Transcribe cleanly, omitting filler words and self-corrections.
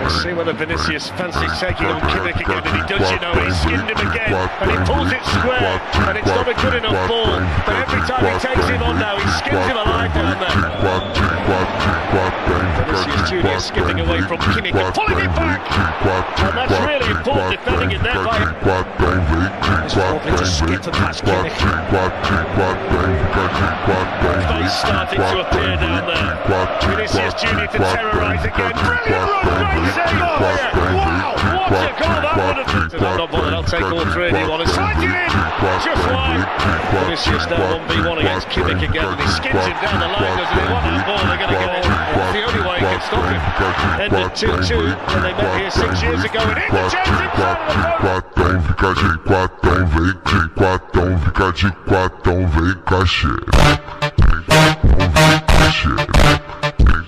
Let's see whether Vinicius fancies taking on Kimmich again, and he does, you know, he skinned him again, and he pulls it square, and it's not a good enough ball, but every time he takes him on now, he skins him alive down there. Vinicius Junior skipping away from Kimmich and pulling it back, and that's really important defending in there by him. He's hoping to skip and pass Kimmich. Space starting to appear down there. Vinicius Junior to terrorise again. Brilliant run, great save. Wow, what a goal that would have been. Not bothered, I'll take all three and he won. Slides it in, just wide. Vinicius now 1v1 against Kimmich again, and he skins him down the line, doesn't he? What a ball, they're going to get it. It's the only way he can stop him. Ended 2-2 when they met here 6 years ago, and in the chance inside of the post. Quatão, fica de quatão, vem com a xereca.